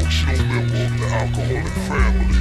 dysfunctional member of the alcoholic family.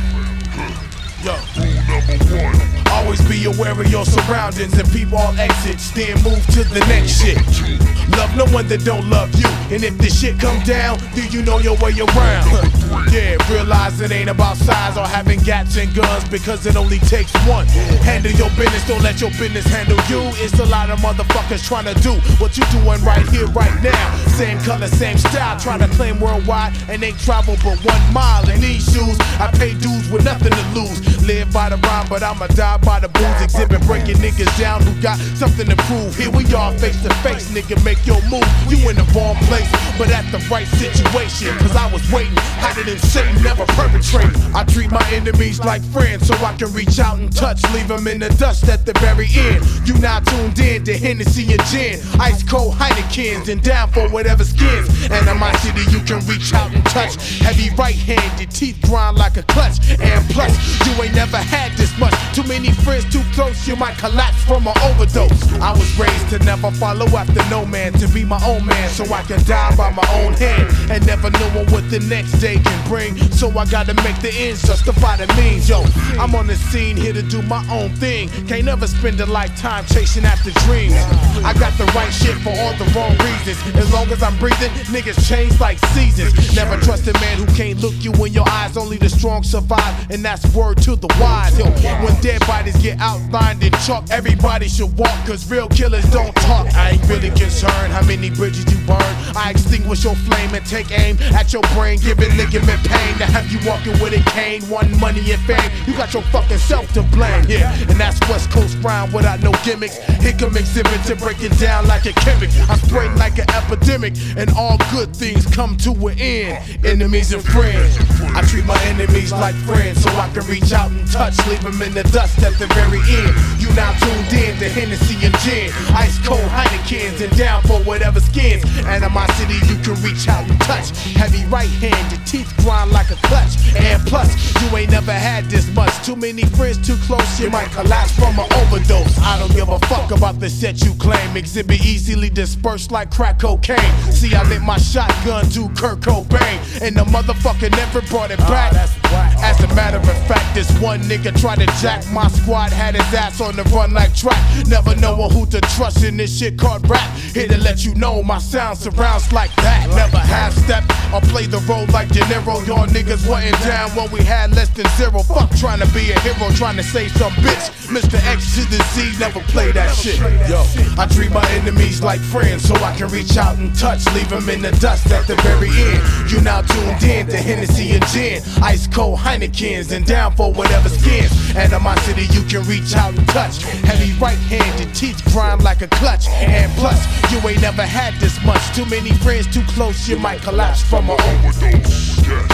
Yo. Rule number 1. Always be aware of your surroundings and peep all exits, then move to the next shit. Love no one that don't love you, and if this shit come down, do you know your way around? Yeah, realize it ain't about size or having gats and guns, because it only takes one. Handle your business, don't let your business handle you. It's a lot of motherfuckers trying to do what you doing right here, right now. Same color, same style, trying to claim worldwide and ain't traveled but 1 mile in these shoes. I pay dues with nothing to lose. Live by the rhyme, but I'ma die by the booze. Exhibit breaking niggas down who got something to prove. Here we are face to face, nigga, make your move. You in the wrong place, but at the right situation. Cause I was waiting, hotter than Satan, never perpetrate. I treat my enemies like friends so I can reach out and touch. Leave them in the dust at the very end. You now tuned in to Hennessy and gin, ice cold Heinekens, and down for whatever skins. Animosity you can reach out and touch. Heavy right hand, your teeth grind like a clutch. And plus, you ain't never had this much. Too many friends too close, you might collapse from an overdose. I was raised to never follow after no man, to be my own man so I can die by my own hand, and never knowing what the next day can bring. So I gotta make the ends justify the means. Yo, I'm on the scene here to do my own thing. Can't never spend a lifetime chasing after dreams. I got the right shit for all the wrong reasons. As long as I'm breathing, niggas change like seasons. Never trust a man who can't look you in your eyes. Only the strong survive, and that's word to the wise. Yo, when dead bodies get outlined in chalk, everybody should walk, cause real killers don't talk. I ain't really concerned how many bridges you burn. I extinguish your flame and take aim at your brain, giving ligament pain to have you walking with a cane. One money and fame, you got your fucking self to blame. Yeah, and that's West Coast grind without no gimmicks. Hickam exhibit to break it down like a chemic. I spray like an epidemic, and all good things come to an end. Enemies and friends, I treat my enemies like friends so I can reach out and touch. Leave them in the dust at the very end. You now tuned in to Hennessy and gin, ice cold Heinekens, and down for whatever skins. Animosity you can reach out and touch. Heavy right hand, your teeth grind like a clutch. And plus, you ain't never had this much. Too many friends too close, you might collapse from an overdose. I don't give a fuck about the shit you claim. Exhibit easily dispersed like crack cocaine. See, I lit my shotgun to Kurt Cobain, and the motherfucker never brought it back. As a matter of fact, this one nigga tried to jack my squad, had his ass on the run like track. Never knowing who to trust in this shit called rap. Here to let you know my sound surrounds like that. Never half step or play the role like De Niro. Y'all niggas wasn't down when we had less than zero. Fuck trying to be a hero, trying to save some bitch. Mr. X to the Z, never play that shit. Yo, I treat my enemies like friends so I can reach out and touch. Leave them in the dust at the very end. You now tuned in to Hennessy and gin, ice cold Heinekens, and down for whatever skins. Animosity you can reach out and touch. Heavy right hand, your teeth grind like a clutch. And plus, you ain't never had this much. Too many friends too close, you might collapse from an overdose. Yes,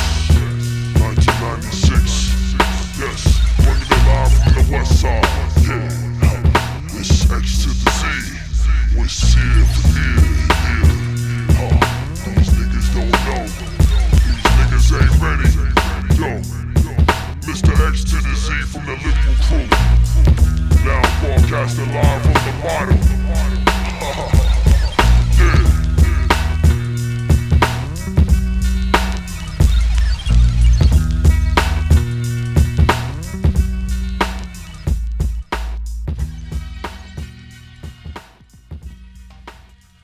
1996. Yes, bringing it live from the west side. Yeah, it's X to the Z. We're serious.